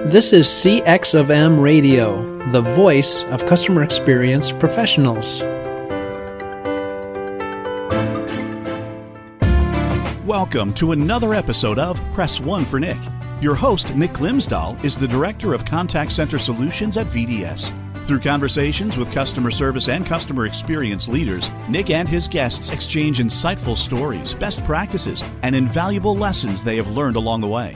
This is CX of M Radio, the voice of customer experience professionals. Welcome to another episode of Press One for Nick. Your host, Nick Glimsdahl, is the Director of Contact Center Solutions at VDS. Through conversations with customer service and customer experience leaders, Nick and his guests exchange insightful stories, best practices, and invaluable lessons they have learned along the way.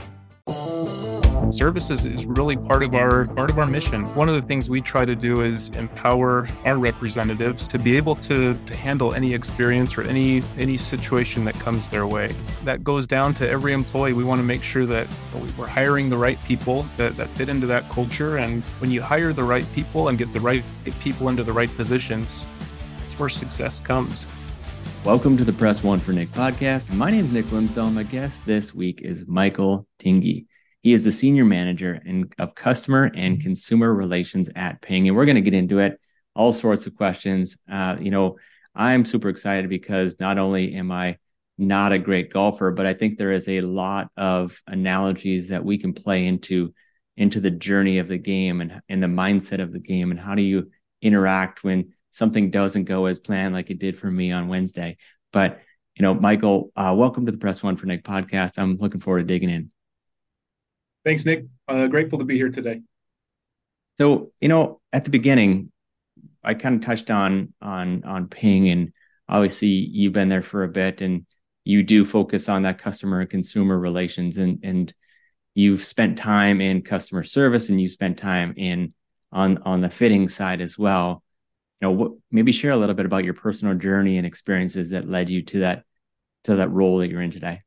Services is really part of our mission. One of the things we try to do is empower our representatives to be able to handle any experience or any situation that comes their way. That goes down to every employee. We want to make sure that we're hiring the right people that fit into that culture. And when you hire the right people and get the right people into the right positions, that's where success comes. Welcome to the Press One for Nick podcast. My name is Nick Glimsdahl. My guest this week is Michael Tingey. He is the Senior Manager of Customer and Consumer Relations at Ping, and we're going to get into it, all sorts of questions. I'm super excited because not only am I not a great golfer, but I think there is a lot of analogies that we can play into the journey of the game and the mindset of the game, and how do you interact when something doesn't go as planned like it did for me on Wednesday. But, Michael, welcome to the Press One for Nick podcast. I'm looking forward to digging in. Thanks, Nick. Grateful to be here today. So, at the beginning, I kind of touched on Ping, and obviously you've been there for a bit, and you do focus on that customer and consumer relations, and you've spent time in customer service, and you've spent time on the fitting side as well. Maybe share a little bit about your personal journey and experiences that led you to that role that you're in today.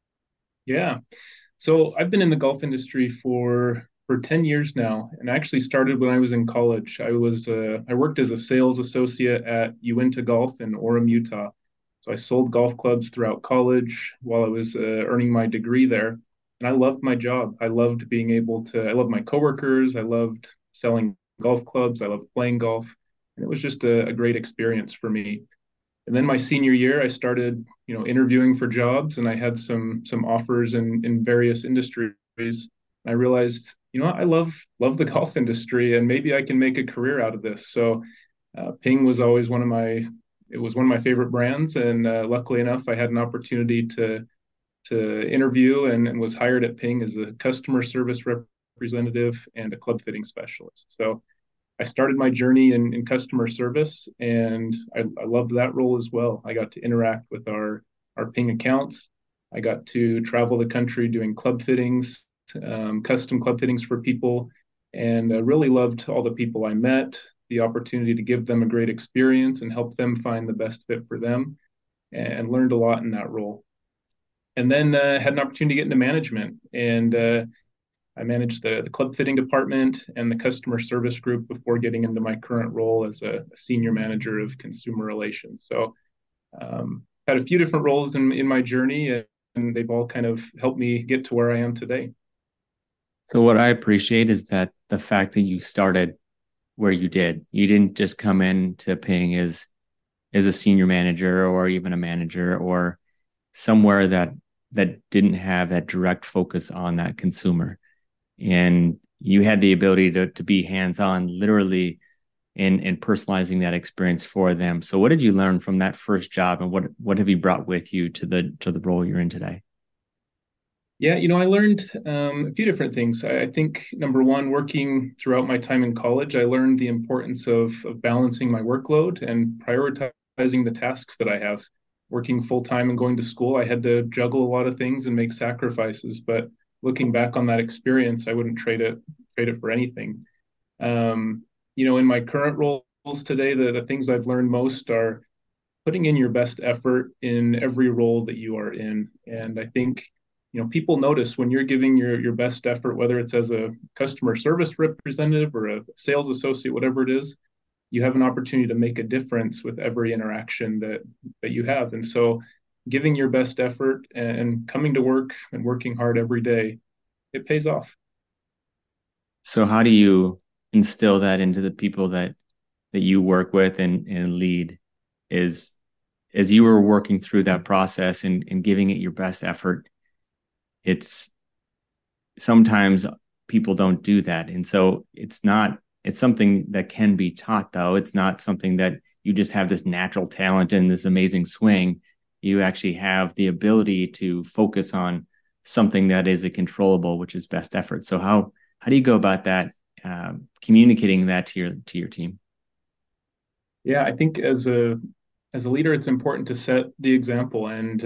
Yeah. So I've been in the golf industry for 10 years now, and I actually started when I was in college. I worked as a sales associate at Uinta Golf in Orem, Utah. So I sold golf clubs throughout college while I was earning my degree there, and I loved my job. I loved I loved my coworkers. I loved selling golf clubs. I loved playing golf, and it was just a great experience for me. And then my senior year, I started, interviewing for jobs, and I had some offers in various industries. I realized, I love the golf industry, and maybe I can make a career out of this. So Ping was always one of my favorite brands, and luckily enough, I had an opportunity to interview and was hired at Ping as a customer service representative and a club fitting specialist. So I started my journey in customer service, and I loved that role as well. I got to interact with our Ping accounts. I got to travel the country doing club fittings, custom club fittings for people, and I really loved all the people I met, the opportunity to give them a great experience and help them find the best fit for them, and learned a lot in that role. And then had an opportunity to get into management, and I managed the club fitting department and the customer service group before getting into my current role as a senior manager of consumer relations. So had a few different roles in my journey, and they've all kind of helped me get to where I am today. So what I appreciate is that the fact that you started where you did. You didn't just come in to Ping as a senior manager or even a manager or somewhere that didn't have that direct focus on that consumer. And you had the ability to be hands-on, literally, in personalizing that experience for them. So what did you learn from that first job, and what have you brought with you to the role you're in today? Yeah, I learned a few different things. I think, number one, working throughout my time in college, I learned the importance of balancing my workload and prioritizing the tasks that I have. Working full-time and going to school, I had to juggle a lot of things and make sacrifices, but looking back on that experience, I wouldn't trade it for anything. In my current roles today, the things I've learned most are putting in your best effort in every role that you are in. And I think, people notice when you're giving your best effort, whether it's as a customer service representative or a sales associate, whatever it is, you have an opportunity to make a difference with every interaction that you have. And so giving your best effort and coming to work and working hard every day, it pays off. So how do you instill that into the people that you work with and lead? As you were working through that process and giving it your best effort, it's sometimes people don't do that. And so it's something that can be taught, though. It's not something that you just have this natural talent and this amazing swing. You actually have the ability to focus on something that is a controllable, which is best effort. So how do you go about that, communicating that to your team? Yeah, I think as a leader, it's important to set the example, and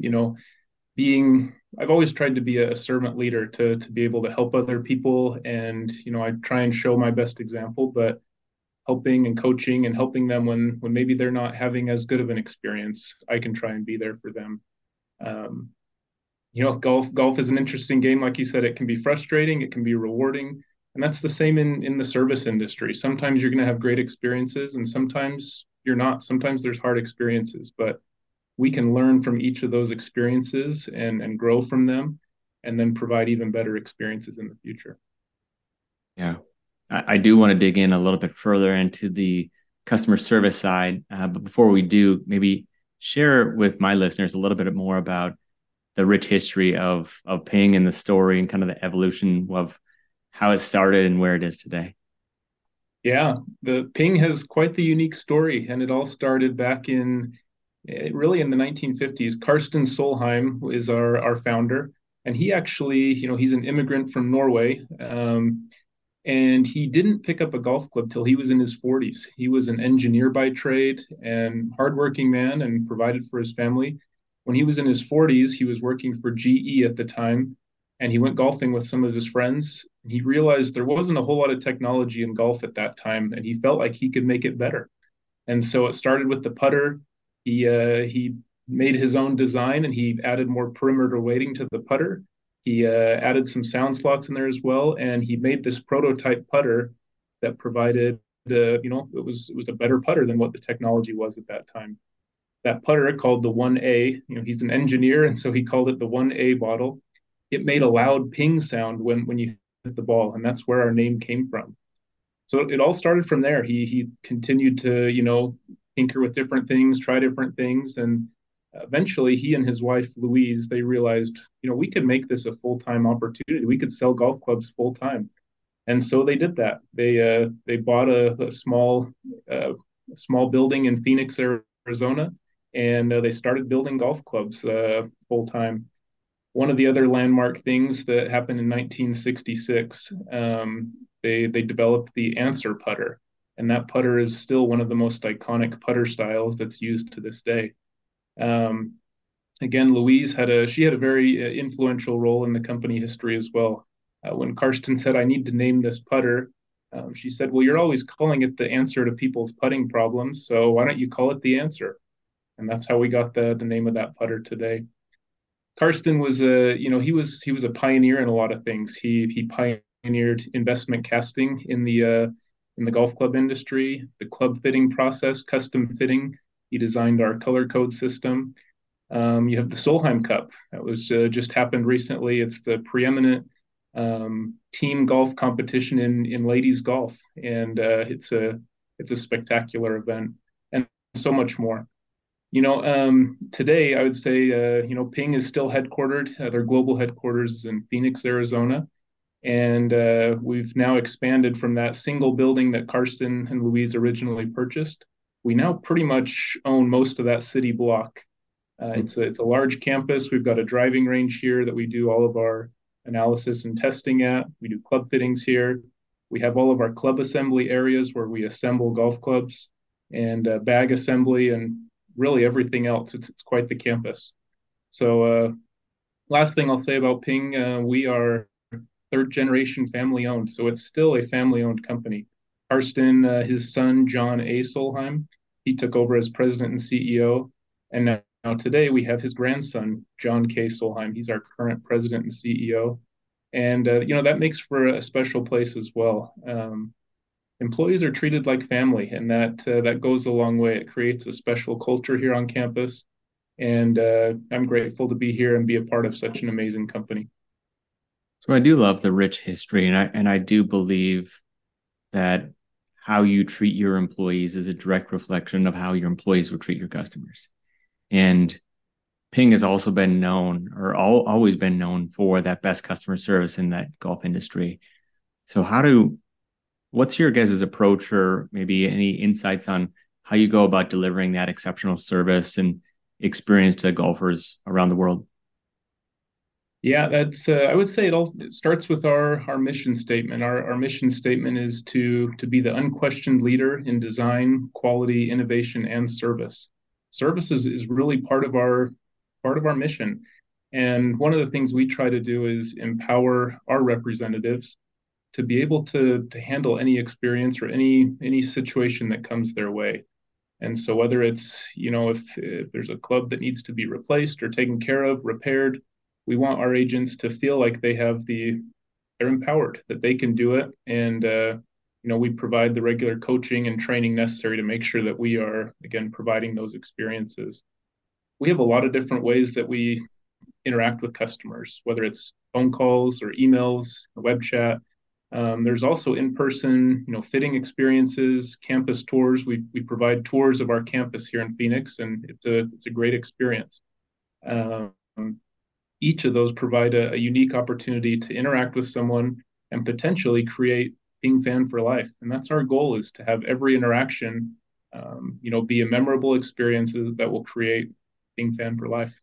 I've always tried to be a servant leader to be able to help other people, and I try and show my best example, but helping and coaching and helping them when maybe they're not having as good of an experience, I can try and be there for them. Golf is an interesting game. Like you said, it can be frustrating, it can be rewarding, and that's the same in the service industry. Sometimes you're going to have great experiences, and sometimes you're not. Sometimes there's hard experiences, but we can learn from each of those experiences and grow from them, and then provide even better experiences in the future. Yeah. I do want to dig in a little bit further into the customer service side. But before we do, maybe share with my listeners a little bit more about the rich history of Ping and the story and kind of the evolution of how it started and where it is today. Yeah, the Ping has quite the unique story, and it all started back really in the 1950s. Karsten Solheim is our founder, and he actually, he's an immigrant from Norway. And he didn't pick up a golf club till he was in his 40s. He was an engineer by trade and hardworking man and provided for his family. When he was in his 40s, he was working for GE at the time, and he went golfing with some of his friends. He realized there wasn't a whole lot of technology in golf at that time, and he felt like he could make it better. And so it started with the putter. He made his own design, and he added more perimeter weighting to the putter. He added some sound slots in there as well, and he made this prototype putter that provided, it was a better putter than what the technology was at that time. That putter, called the 1A, he's an engineer, and so he called it the 1A bottle. It made a loud ping sound when you hit the ball, and that's where our name came from. So it all started from there. He continued to, tinker with different things, try different things, and eventually he and his wife Louise, they realized, we could make this a full-time opportunity. We could sell golf clubs full-time. And so they did that. They bought a small building in Phoenix, Arizona, and they started building golf clubs full-time. One of the other landmark things that happened in 1966, they developed the Answer putter, and that putter is still one of the most iconic putter styles that's used to this day. Again, Louise had a very influential role in the company history as well. When Karsten said, "I need to name this putter," she said, "Well, you're always calling it the answer to people's putting problems, so why don't you call it the Answer?" And that's how we got the name of that putter today. Karsten was he was a pioneer in a lot of things. He pioneered investment casting in the golf club industry, the club fitting process, custom fitting. He designed our color code system. You have the Solheim Cup that was just happened recently. It's the preeminent team golf competition in ladies golf, and it's a spectacular event, and so much more. Today I would say Ping is still headquartered. Their global headquarters is in Phoenix, Arizona, and we've now expanded from that single building that Karsten and Louise originally purchased. We now pretty much own most of that city block. It's a large campus. We've got a driving range here that we do all of our analysis and testing at. We do club fittings here. We have all of our club assembly areas where we assemble golf clubs, and bag assembly, and really everything else. It's quite the campus. So last thing I'll say about Ping, we are third generation family owned. So it's still a family owned company. Karsten, his son, John A. Solheim, he took over as president and CEO. And now today we have his grandson, John K. Solheim. He's our current president and CEO. And, that makes for a special place as well. Employees are treated like family, and that goes a long way. It creates a special culture here on campus. And I'm grateful to be here and be a part of such an amazing company. So I do love the rich history, and I do believe that how you treat your employees is a direct reflection of how your employees will treat your customers. And Ping has also been known, or always been known, for that best customer service in that golf industry. So what's your guys' approach, or maybe any insights on how you go about delivering that exceptional service and experience to golfers around the world? Yeah, that's I would say it starts with our mission statement. Our mission statement is to be the unquestioned leader in design, quality, innovation, and service. Service is really part of our mission. And one of the things we try to do is empower our representatives to be able to handle any experience or any situation that comes their way. And so whether it's, if there's a club that needs to be replaced or taken care of, repaired, we want our agents to feel like they're empowered, that they can do it. And, we provide the regular coaching and training necessary to make sure that we are, again, providing those experiences. We have a lot of different ways that we interact with customers, whether it's phone calls or emails, web chat. There's also in-person, fitting experiences, campus tours. We provide tours of our campus here in Phoenix, and it's a great experience. Um, each of those provide a unique opportunity to interact with someone and potentially create Ping Fan for life. And that's our goal, is to have every interaction, be a memorable experience that will create Ping Fan for life.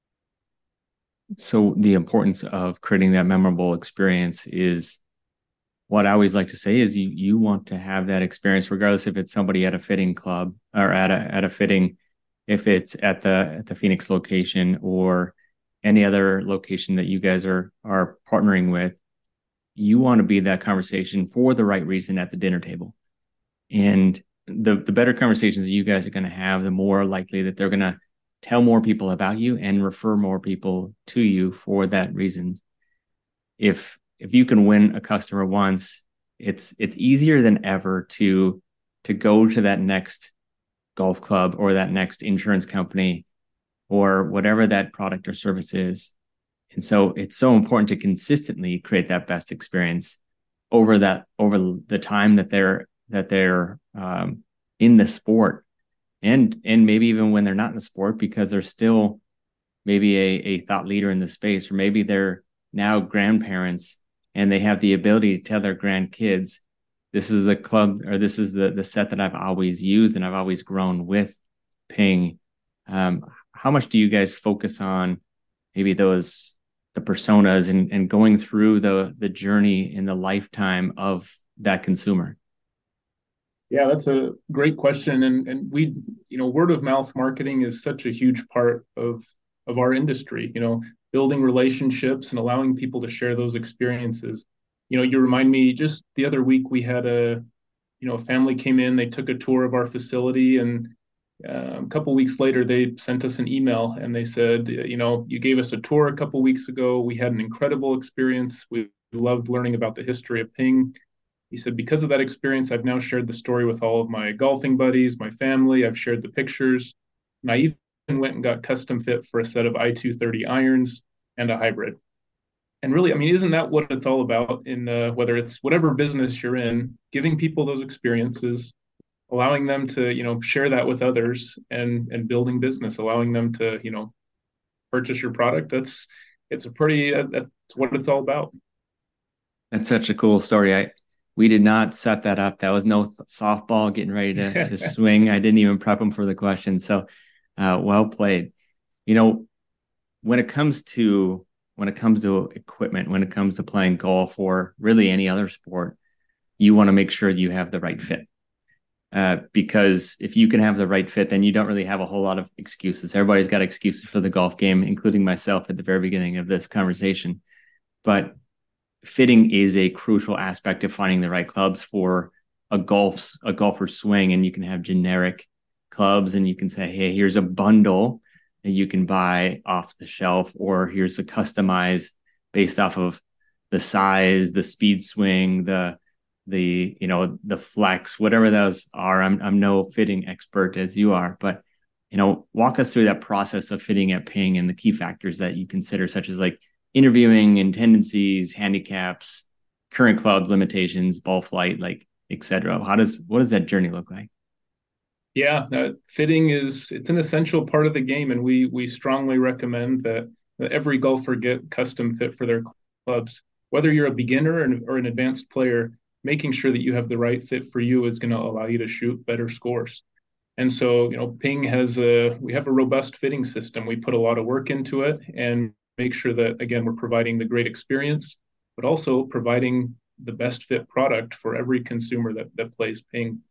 So the importance of creating that memorable experience is what I always like to say is you want to have that experience, regardless if it's somebody at a fitting club or at a fitting, if it's at the Phoenix location or any other location that you guys are partnering with. You want to be that conversation for the right reason at the dinner table. And the better conversations that you guys are going to have, the more likely that they're going to tell more people about you and refer more people to you for that reason. If you can win a customer once, it's easier than ever to go to that next golf club or that next insurance company or whatever that product or service is. And so it's so important to consistently create that best experience over the time that they're in the sport, and maybe even when they're not in the sport, because they're still maybe a thought leader in the space, or maybe they're now grandparents and they have the ability to tell their grandkids, this is the club, or this is the set that I've always used and I've always grown with Ping. How much do you guys focus on maybe the personas and going through the journey in the lifetime of that consumer? Yeah, that's a great question. And we, word of mouth marketing is such a huge part of our industry, building relationships and allowing people to share those experiences. You remind me, just the other week, we had a family came in, they took a tour of our facility, and a couple weeks later, they sent us an email and they said, you gave us a tour a couple weeks ago. We had an incredible experience. We loved learning about the history of Ping. He said, because of that experience, I've now shared the story with all of my golfing buddies, my family. I've shared the pictures. And I even went and got custom fit for a set of I-230 irons and a hybrid. And really, I mean, isn't that what it's all about in whether it's whatever business you're in, giving people those experiences, allowing them to, share that with others, and building business, allowing them to, purchase your product. That's what it's all about. That's such a cool story. We did not set that up. That was no softball getting ready to swing. I didn't even prep them for the question. So well played. When it comes to equipment, when it comes to playing golf or really any other sport, you want to make sure you have the right fit. Because if you can have the right fit, then you don't really have a whole lot of excuses. Everybody's got excuses for the golf game, including myself at the very beginning of this conversation. But fitting is a crucial aspect of finding the right clubs for a golfer's swing. And you can have generic clubs, and you can say, hey, here's a bundle that you can buy off the shelf, or here's a customized based off of the size, the speed swing, the flex, whatever those are. I'm no fitting expert as you are, but walk us through that process of fitting at Ping and the key factors that you consider, such as like interviewing and tendencies, handicaps, current club limitations, ball flight, like et cetera. What does that journey look like? Yeah, fitting it's an essential part of the game, and we strongly recommend that every golfer get custom fit for their clubs. whether you're a beginner or an advanced player, making sure that you have the right fit for you is going to allow you to shoot better scores. And so, Ping we have a robust fitting system. We put a lot of work into it and make sure that, again, we're providing the great experience, but also providing the best fit product for every consumer that plays Ping.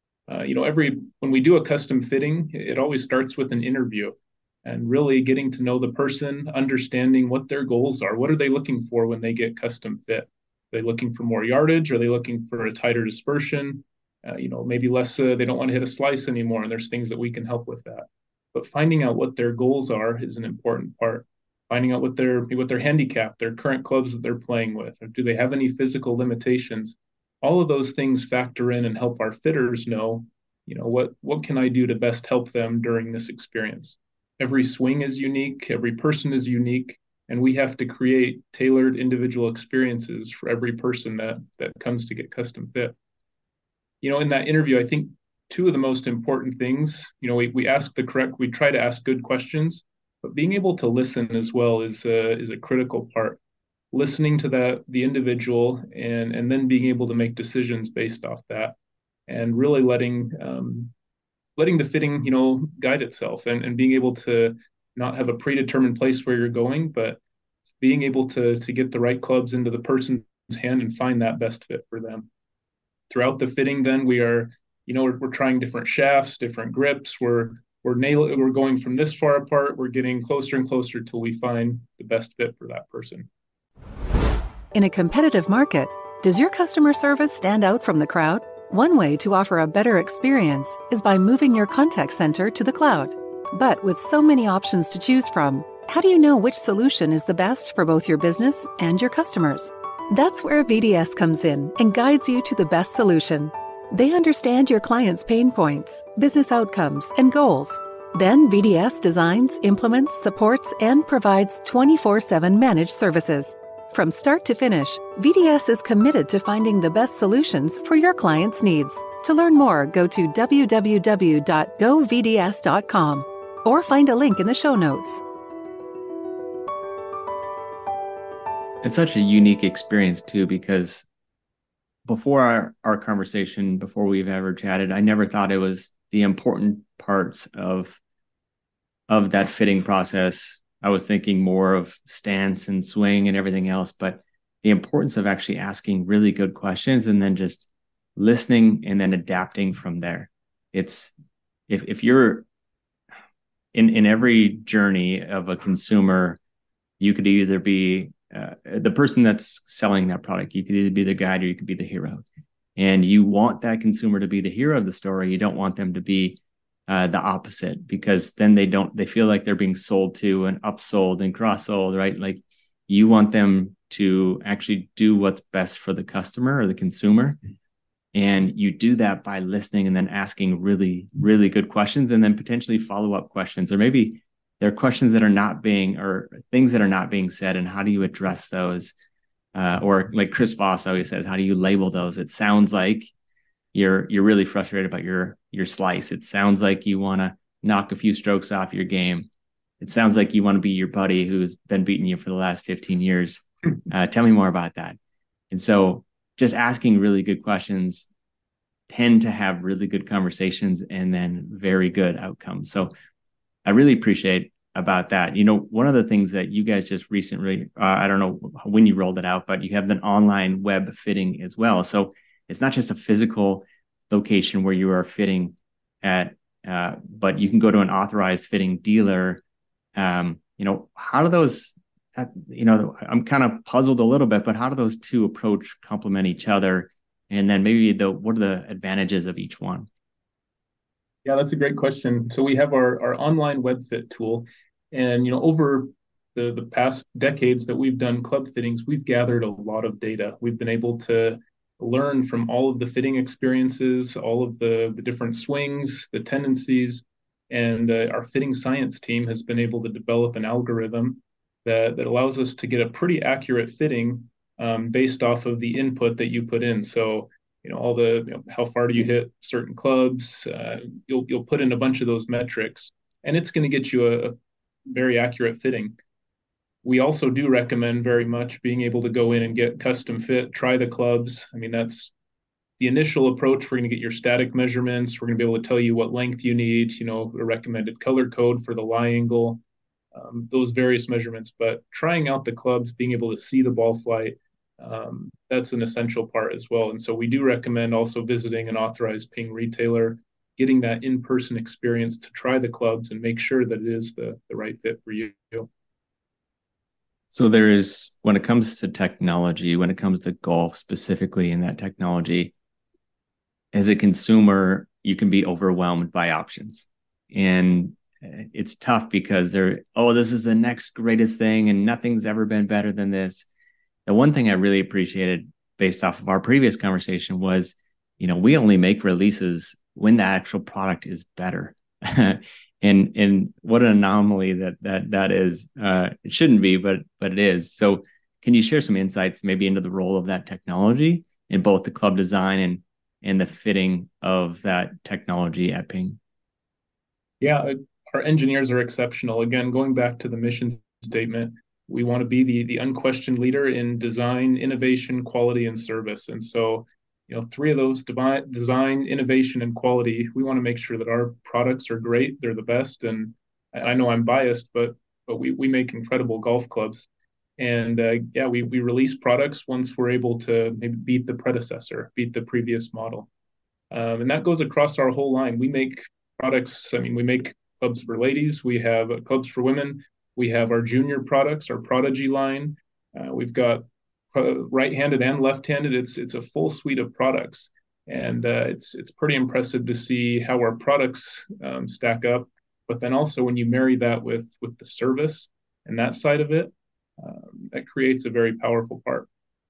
When we do a custom fitting, it always starts with an interview and really getting to know the person, understanding what their goals are. What are they looking for when they get custom fit? Are they looking for more yardage? Are they looking for a tighter dispersion? Maybe less, they don't want to hit a slice anymore, and there's things that we can help with that. But finding out what their goals are is an important part. Finding out what their handicap, their current clubs that they're playing with, or do they have any physical limitations? All of those things factor in and help our fitters know, what can I do to best help them during this experience? Every swing is unique, every person is unique, and we have to create tailored individual experiences for every person that comes to get custom fit. In that interview, I think two of the most important things, we try to ask good questions, but being able to listen as well is a critical part. Listening to the individual and then being able to make decisions based off that, and really letting the fitting, guide itself, and being able to not have a predetermined place where you're going, but being able to get the right clubs into the person's hand and find that best fit for them. Throughout the fitting, then we're trying different shafts, different grips. We're going from this far apart. We're getting closer and closer till we find the best fit for that person. In a competitive market, does your customer service stand out from the crowd? One way to offer a better experience is by moving your contact center to the cloud. But with so many options to choose from, how do you know which solution is the best for both your business and your customers? That's where VDS comes in and guides you to the best solution. They understand your clients' pain points, business outcomes, and goals. Then VDS designs, implements, supports, and provides 24/7 managed services. From start to finish, VDS is committed to finding the best solutions for your clients' needs. To learn more, go to www.govds.com or find a link in the show notes. It's such a unique experience too, because before our conversation, before we've ever chatted, I never thought it was the important parts of that fitting process. I was thinking more of stance and swing and everything else, but the importance of actually asking really good questions and then just listening and then adapting from there. It's if you're in every journey of a consumer, you could either be the person that's selling that product. You could either be the guide or you could be the hero. And you want that consumer to be the hero of the story. You don't want them to be the opposite, because then they feel like they're being sold to and upsold and cross-sold, right? Like, you want them to actually do what's best for the customer or the consumer. And you do that by listening and then asking really, really good questions, and then potentially follow-up questions, or maybe there are questions that are not being, or things that are not being said, and how do you address those? Or like Chris Voss always says, how do you label those? It sounds like you're really frustrated about your slice. It sounds like you want to knock a few strokes off your game. It sounds like you want to be your buddy who's been beating you for the last 15 years. Tell me more about that. And so just asking really good questions tend to have really good conversations and then very good outcomes. So I really appreciate about that. One of the things that you guys just recently, I don't know when you rolled it out, but you have an online web fitting as well. So it's not just a physical location where you are fitting at, but you can go to an authorized fitting dealer. How do those, I'm kind of puzzled a little bit, but how do those two approach complement each other? And then maybe what are the advantages of each one? Yeah, that's a great question. So we have our online web fit tool, and over the past decades that we've done club fittings, we've gathered a lot of data. We've been able to learn from all of the fitting experiences, all of the different swings, the tendencies, and our fitting science team has been able to develop an algorithm that allows us to get a pretty accurate fitting based off of the input that you put in. So all the how far do you hit certain clubs, you'll put in a bunch of those metrics, and it's going to get you a very accurate fitting. We also do recommend very much being able to go in and get custom fit, try the clubs. I mean, that's the initial approach. We're going to get your static measurements. We're going to be able to tell you what length you need, a recommended color code for the lie angle, those various measurements. But trying out the clubs, being able to see the ball flight, that's an essential part as well. And so we do recommend also visiting an authorized Ping retailer, getting that in-person experience to try the clubs and make sure that it is the right fit for you. So there is, when it comes to technology, when it comes to golf specifically in that technology, as a consumer, you can be overwhelmed by options. And it's tough because this is the next greatest thing and nothing's ever been better than this. The one thing I really appreciated based off of our previous conversation was, we only make releases when the actual product is better. And what an anomaly that is. It shouldn't be, but it is. So can you share some insights maybe into the role of that technology in both the club design and the fitting of that technology at Ping? Yeah, our engineers are exceptional. Again, going back to the mission statement, we want to be the unquestioned leader in design, innovation, quality, and service. And so, three of those: design, innovation, and quality. We want to make sure that our products are great. They're the best. And I know I'm biased, but we make incredible golf clubs. And we release products once we're able to maybe beat the predecessor, beat the previous model. And that goes across our whole line. We make products. I mean, we make clubs for ladies. We have clubs for women. We have our junior products, our Prodigy line. We've got right-handed and left-handed. It's a full suite of products, and it's pretty impressive to see how our products stack up. But then also when you marry that with the service and that side of it, that creates a very powerful part.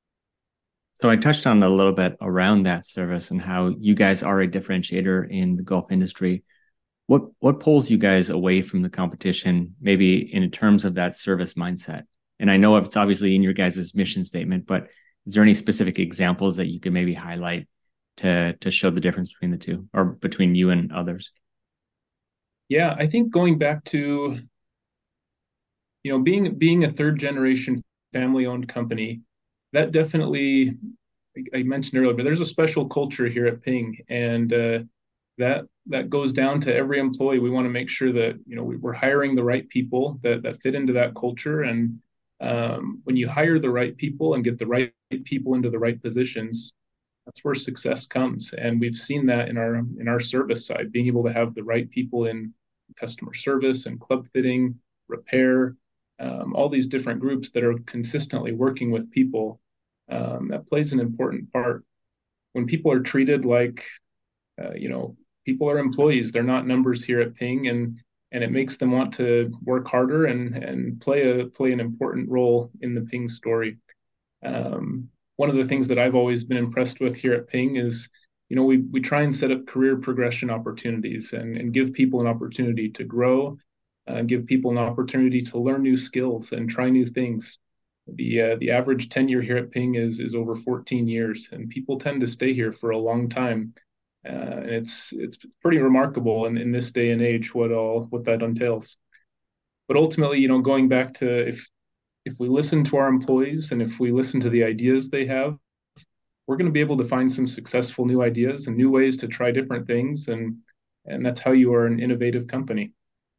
So I touched on a little bit around that service and how you guys are a differentiator in the golf industry. What pulls you guys away from the competition, maybe in terms of that service mindset? And I know it's obviously in your guys' mission statement, but is there any specific examples that you could maybe highlight to show the difference between the two or between you and others? Yeah, I think going back to, being a third generation family owned company, that definitely, I mentioned earlier, but there's a special culture here at Ping, and that goes down to every employee. We want to make sure that we're hiring the right people that fit into that culture. And when you hire the right people and get the right people into the right positions, that's where success comes. And we've seen that in our service side, being able to have the right people in customer service and club fitting, repair, all these different groups that are consistently working with people. That plays an important part. When people are treated like, people are employees, they're not numbers here at Ping, and it makes them want to work harder and play an important role in the Ping story. One of the things that I've always been impressed with here at Ping is, we try and set up career progression opportunities and give people an opportunity to grow, give people an opportunity to learn new skills and try new things. The average tenure here at Ping is over 14 years, and people tend to stay here for a long time. And it's pretty remarkable in this day and age what that entails. But ultimately, going back to if we listen to our employees and if we listen to the ideas they have, we're going to be able to find some successful new ideas and new ways to try different things, and that's how you are an innovative company.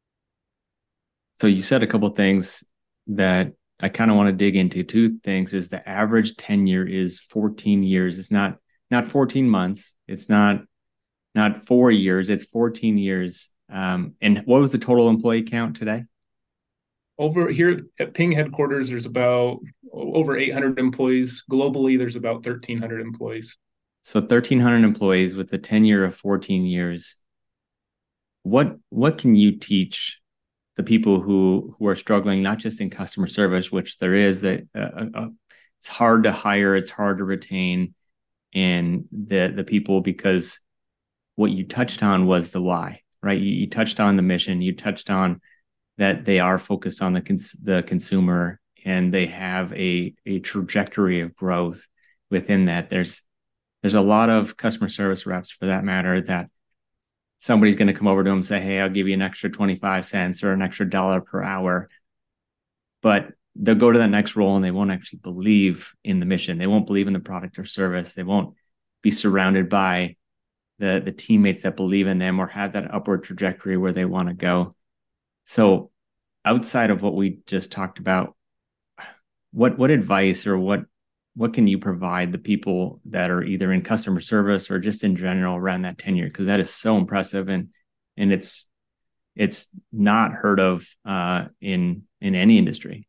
So you said a couple of things that I kind of want to dig into. Two things is the average tenure is 14 years. It's not 14 months. It's not 4 years. It's 14 years. And what was the total employee count today? Over here at Ping headquarters, there's about over 800 employees. Globally, there's about 1,300 employees. So 1,300 employees with a tenure of 14 years. What can you teach the people who are struggling, not just in customer service, which there is that it's hard to hire, it's hard to retain, and the people, because what you touched on was the why, right? You touched on the mission. You touched on that they are focused on the consumer, and they have a trajectory of growth within that. There's a lot of customer service reps, for that matter, that somebody's going to come over to them and say, hey, I'll give you an extra 25 cents or an extra $1 per hour. But they'll go to that next role and they won't actually believe in the mission. They won't believe in the product or service. They won't be surrounded by the teammates that believe in them or have that upward trajectory where they want to go. So outside of what we just talked about, what advice or what can you provide the people that are either in customer service or just in general around that tenure? Because that is so impressive and it's not heard of in any industry.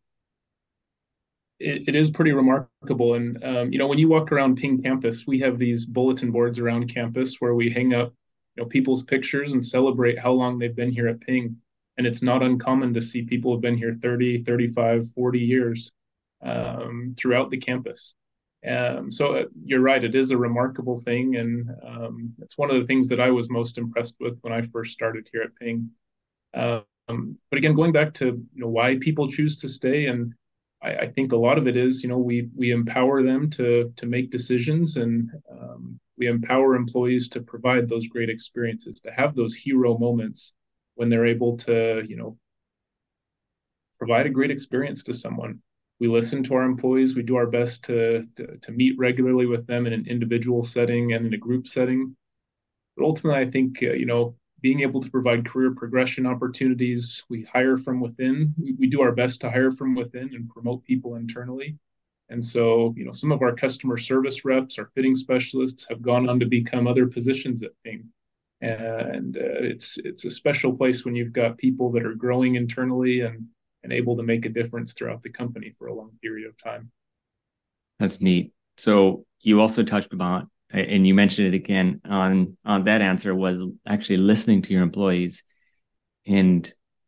It is pretty remarkable. And, when you walk around Ping campus, we have these bulletin boards around campus where we hang up, people's pictures and celebrate how long they've been here at Ping. And it's not uncommon to see people who've been here 30, 35, 40 years throughout the campus. So you're right, it is a remarkable thing. And it's one of the things that I was most impressed with when I first started here at Ping. But again, going back to why people choose to stay, and I think a lot of it is we empower them to make decisions, and we empower employees to provide those great experiences, to have those hero moments when they're able to provide a great experience to someone. We listen to our employees. We do our best to meet regularly with them in an individual setting and in a group setting. But ultimately, I think being able to provide career progression opportunities. We hire from within. We do our best to hire from within and promote people internally. And so, some of our customer service reps, our fitting specialists have gone on to become other positions at Ping. And it's a special place when you've got people that are growing internally and able to make a difference throughout the company for a long period of time. That's neat. So you also touched about, and you mentioned it again on that answer, was actually listening to your employees. And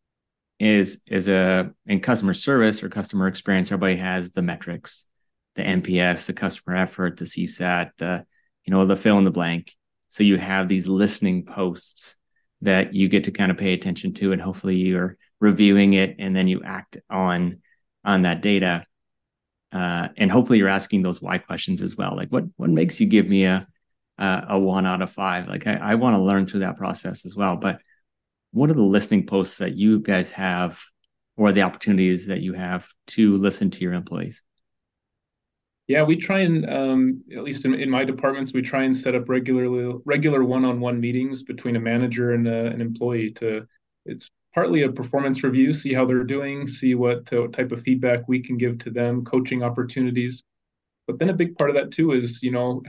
in customer service or customer experience, everybody has the metrics, the NPS, the customer effort, the CSAT, the fill in the blank. So you have these listening posts that you get to kind of pay attention to, and hopefully you're reviewing it and then you act on that data. And hopefully you're asking those why questions as well. Like what makes you give me a 1 out of 5? Like I want to learn through that process as well. But what are the listening posts that you guys have, or the opportunities that you have to listen to your employees? Yeah, we try and, at least in my departments, we try and set up regular one-on-one meetings between a manager and an employee. It's partly a performance review, see how they're doing, see what type of feedback we can give to them, coaching opportunities. But then a big part of that too is,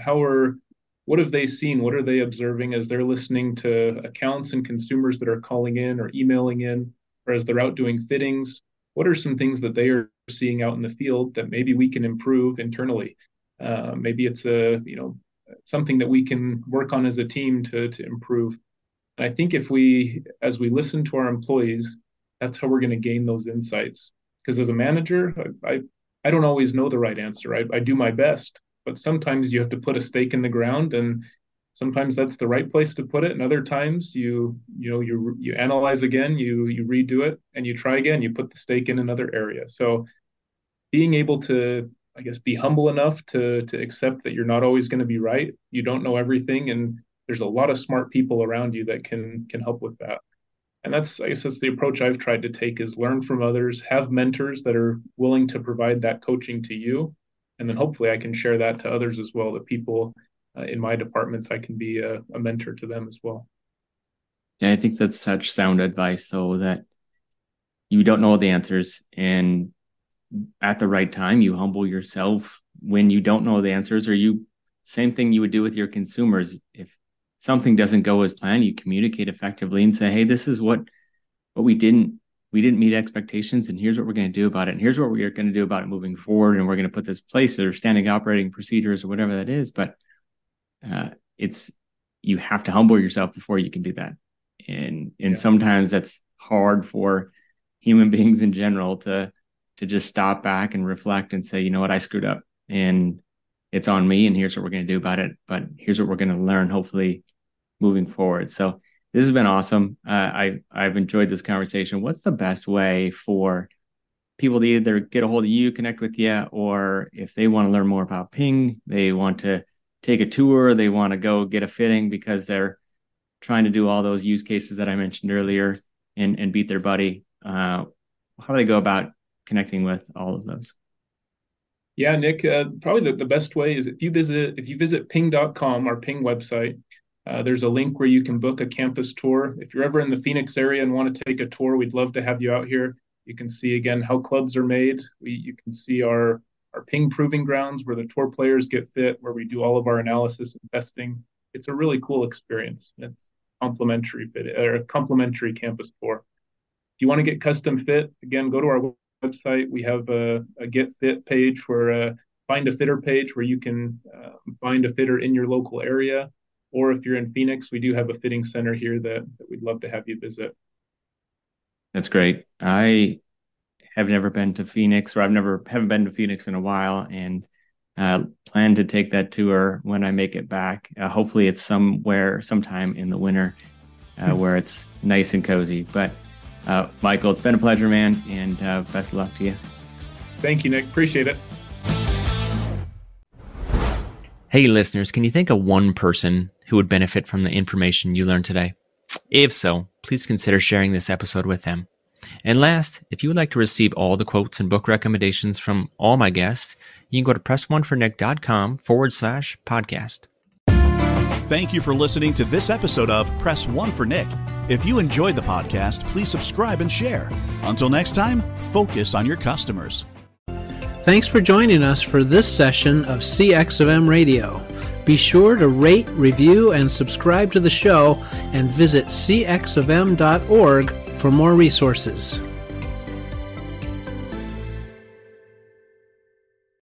what have they seen? What are they observing as they're listening to accounts and consumers that are calling in or emailing in, or as they're out doing fittings? What are some things that they are seeing out in the field that maybe we can improve internally? Maybe it's something that we can work on as a team to improve. And I think as we listen to our employees, that's how we're going to gain those insights. Because as a manager, I don't always know the right answer. I do my best, but sometimes you have to put a stake in the ground, and sometimes that's the right place to put it. And other times you analyze again, you redo it, and you try again. You put the stake in another area. So being able to, I guess, be humble enough to accept that you're not always going to be right. You don't know everything, and there's a lot of smart people around you that can help with that. And I guess that's the approach I've tried to take, is learn from others, have mentors that are willing to provide that coaching to you. And then hopefully I can share that to others as well, the people in my departments, I can be a mentor to them as well. Yeah, I think that's such sound advice, though, that you don't know all the answers. And at the right time, you humble yourself when you don't know the answers, or same thing you would do with your consumers. If something doesn't go as planned, you communicate effectively and say, hey, this is what we didn't meet expectations, and here's what we're going to do about it. And here's what we're going to do about it moving forward. And we're going to put this place or standing operating procedures or whatever that is. But you have to humble yourself before you can do that. And sometimes that's hard for human beings in general to just stop back and reflect and say, you know what, I screwed up and it's on me, and here's what we're going to do about it. But here's what we're going to learn, hopefully, moving forward. So this has been awesome. I've enjoyed this conversation. What's the best way for people to either get a hold of you, connect with you, or if they want to learn more about Ping, they want to take a tour, they want to go get a fitting because they're trying to do all those use cases that I mentioned earlier and beat their buddy. How do they go about connecting with all of those? Yeah, Nick, probably the best way is if you visit ping.com, our Ping website, there's a link where you can book a campus tour. If you're ever in the Phoenix area and want to take a tour, we'd love to have you out here. You can see, again, how clubs are made. You can see our Ping proving grounds where the tour players get fit, where we do all of our analysis and testing. It's a really cool experience. It's complimentary campus tour. If you want to get custom fit, again, go to our website. We have a Get Fit page for Find a Fitter page where you can find a fitter in your local area. Or if you're in Phoenix, we do have a fitting center here that we'd love to have you visit. That's great. I have never been to Phoenix, or haven't been to Phoenix in a while, and plan to take that tour when I make it back. Hopefully it's sometime in the winter where it's nice and cozy. But Michael, it's been a pleasure, man, and best of luck to you. Thank you, Nick. Appreciate it. Hey, listeners, can you think of one person who would benefit from the information you learned today? If so, please consider sharing this episode with them. And last, if you would like to receive all the quotes and book recommendations from all my guests, you can go to pressonefornick.com/podcast. Thank you for listening to this episode of Press One for Nick. If you enjoyed the podcast, please subscribe and share. Until next time, focus on your customers. Thanks for joining us for this session of CX of M Radio. Be sure to rate, review, and subscribe to the show, and visit cxofm.org for more resources.